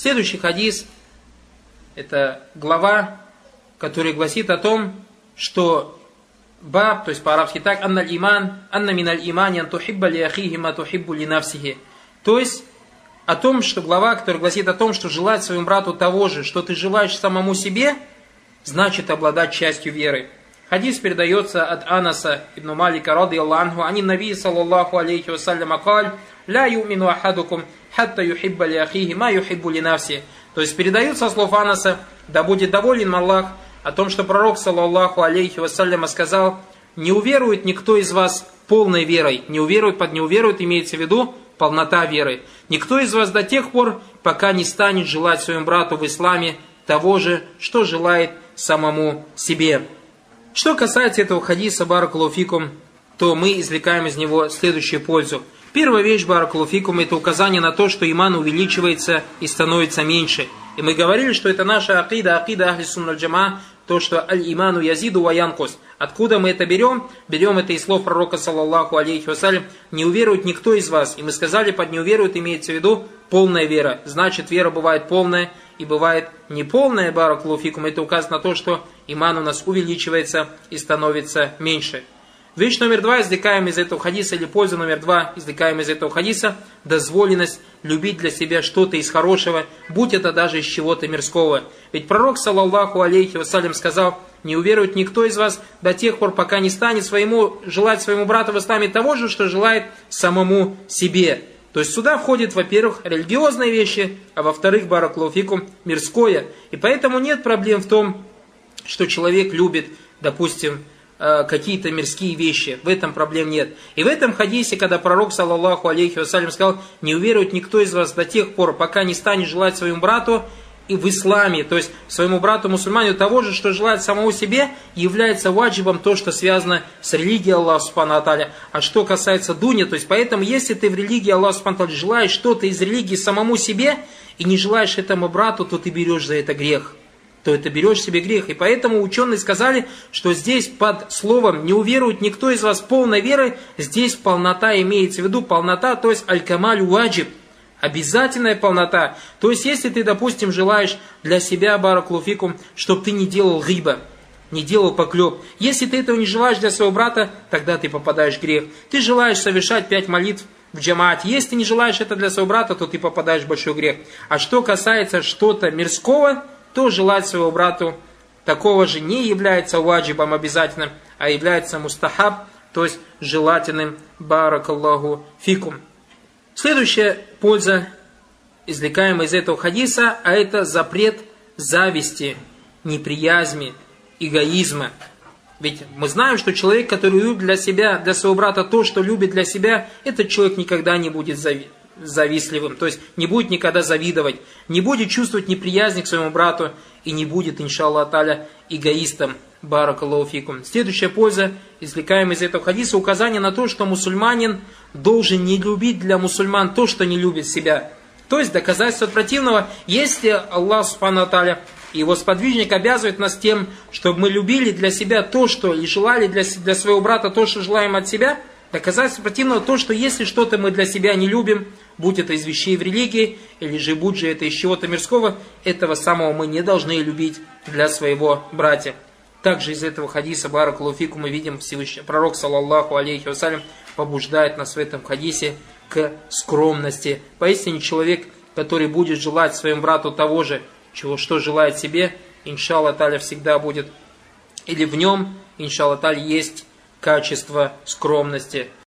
Следующий хадис, это глава, которая гласит о том, что баб, то есть по-арабски так, анна миналь имани ан тухибба ли ахихи ма тухиббу ли нафсихи. То есть о том, что глава, которая гласит о том, что желать своему брату того же, что ты желаешь самому себе, значит обладать частью веры. Хадис передается от Анаса ибн Малика ради Аллаху, ани наби саллаллаху алейхи вассалям акаль, ля юмину ахадукум, хатта юхибба ли ахихи ма юхиббу ли нафси. То есть передается слов Анаса, да будет доволен Аллах, о том, что пророк саллаллаху алейхи вассалям сказал: не уверует никто из вас полной верой. Не уверует, под не уверует имеется в виду полнота веры. Никто из вас до тех пор, пока не станет желать своему брату в исламе того же, что желает самому себе. Что касается этого хадиса, баракаллаху фикум, то мы извлекаем из него следующую пользу. Первая вещь, баракаллаху фикум, это указание на то, что иман увеличивается и становится меньше. И мы говорили, что это наша акида ахли сунна аль-джама, то, что аль-иману язиду ва янкус. Откуда мы это берем? Берем это из слов пророка, саллаллаху алейхи вассалям: не уверует никто из вас. И мы сказали, под не уверует имеется в виду полная вера. Значит, вера бывает полная и бывает неполная, баракаллаху фикум. Это указано на то, что иман у нас увеличивается и становится меньше. Вещь номер 2, извлекаем из этого хадиса, или польза номер 2, извлекаем из этого хадиса: дозволенность любить для себя что-то из хорошего, будь это даже из чего-то мирского. Ведь пророк, саллаллаху алейхи вассалям, сказал: не уверует никто из вас до тех пор, пока не станет желать своему брату в исламе того же, что желает самому себе. То есть сюда входит, во-первых, религиозные вещи, а во-вторых, баракаллаху фикум, мирское. И поэтому нет проблем в том, что человек любит, допустим, какие-то мирские вещи. В этом проблем нет. И в этом хадисе, когда пророк, саллаллаху алейхи вассалям, сказал: не уверует никто из вас до тех пор, пока не станет желать своему брату и в исламе, то есть своему брату мусульманину того же, что желает самому себе, является ваджибом то, что связано с религией Аллаха субхану ва тааля. А что касается дуни, то есть поэтому, если ты в религии Аллаха субхану ва тааля желаешь что-то из религии самому себе и не желаешь этому брату, то ты берешь за это грех. То это берешь себе грех. И поэтому ученые сказали, что здесь под словом «не уверует никто из вас полной верой», здесь полнота имеется в виду, полнота, то есть аль-камалю ваджиб, обязательная полнота. То есть если ты, допустим, желаешь для себя, баракаллаху фикум, чтобы ты не делал гиба, не делал поклеп. Если ты этого не желаешь для своего брата, тогда ты попадаешь в грех. Ты желаешь совершать 5 молитв в джамаате. Если ты не желаешь это для своего брата, то ты попадаешь в большой грех. А что касается что-то мирского, то желать своего брату такого же не является ваджибом обязательным, а является мустахаб, то есть желательным, баракаллаху фикум. Следующая польза, извлекаемая из этого хадиса, а это запрет зависти, неприязни, эгоизма. Ведь мы знаем, что человек, который любит для себя, для своего брата то, что любит для себя, этот человек никогда не будет завистливым, то есть не будет никогда завидовать, не будет чувствовать неприязнь к своему брату и не будет, иншаллах тааля, эгоистом. Баракаллаху фикум. Следующая польза, извлекаемая из этого хадиса, указание на то, что мусульманин должен не любить для мусульман то, что не любит себя. То есть доказательство противного, если Аллах субхану ва тааля и его сподвижник обязывает нас тем, чтобы мы любили для себя то, что, и желали для своего брата то, что желаем от себя, доказательство противного то, что если что-то мы для себя не любим, будь это из вещей в религии, или же будь же это из чего-то мирского, этого самого мы не должны любить для своего братья. Также из этого хадиса, баракаллаху фикум, мы видим, Всевышний пророк, саллаллаху алейхи вассалям, побуждает нас в этом хадисе к скромности. Поистине человек, который будет желать своему брату того же, что желает себе, иншаллах тааля, всегда будет, или в нем, иншаллах тааля, есть качество скромности.